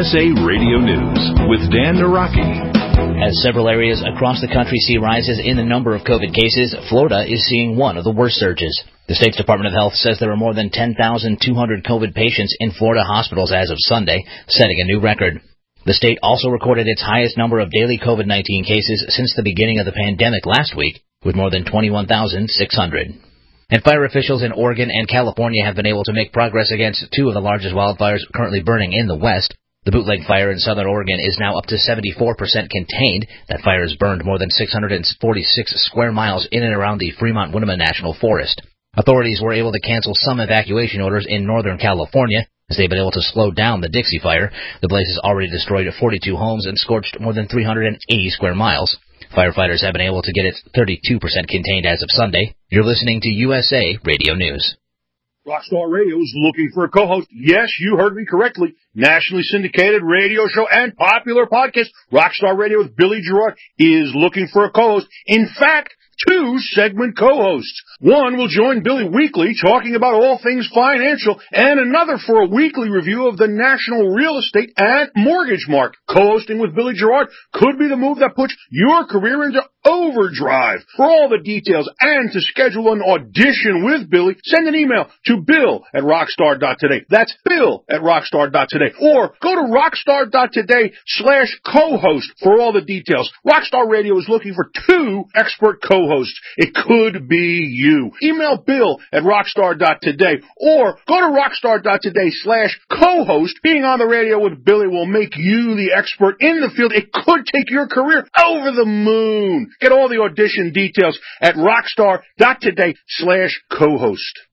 USA Radio News with Dan Naraki. As several areas across the country see rises in the number of COVID cases, Florida is seeing one of the worst surges. The state's Department of Health says there are more than 10,200 COVID patients in Florida hospitals as of Sunday, setting a new record. The state also recorded its highest number of daily COVID-19 cases since the beginning of the pandemic last week, with more than 21,600. And fire officials in Oregon and California have been able to make progress against two of the largest wildfires currently burning in the West. The Bootleg Fire in southern Oregon is now up to 74% contained. That fire has burned more than 646 square miles in and around the Fremont-Winema National Forest. Authorities were able to cancel some evacuation orders in northern California as they've been able to slow down the Dixie Fire. The blaze has already destroyed 42 homes and scorched more than 380 square miles. Firefighters have been able to get it 32% contained as of Sunday. You're listening to USA Radio News. Rockstar Radio is looking for a co-host. Yes, you heard me correctly. Nationally syndicated radio show and popular podcast, Rockstar Radio with Billy Gerard, is looking for a co-host. In fact, two segment co-hosts. One will join Billy weekly talking about all things financial, and another for a weekly review of the national real estate and mortgage market. Co-hosting with Billy Gerard could be the move that puts your career into overdrive. For all the details and to schedule an audition with Billy, send an email to bill@rockstar.today. That's bill@rockstar.today. Or go to rockstar.today/co-host for all the details. Rockstar Radio is looking for two expert co-hosts. It could be you. Email bill@rockstar.today or go to rockstar.today/co-host. Being on the radio with Billy will make you the expert in the field. It could take your career over the moon. Get all the audition details at rockstar.today/co-host.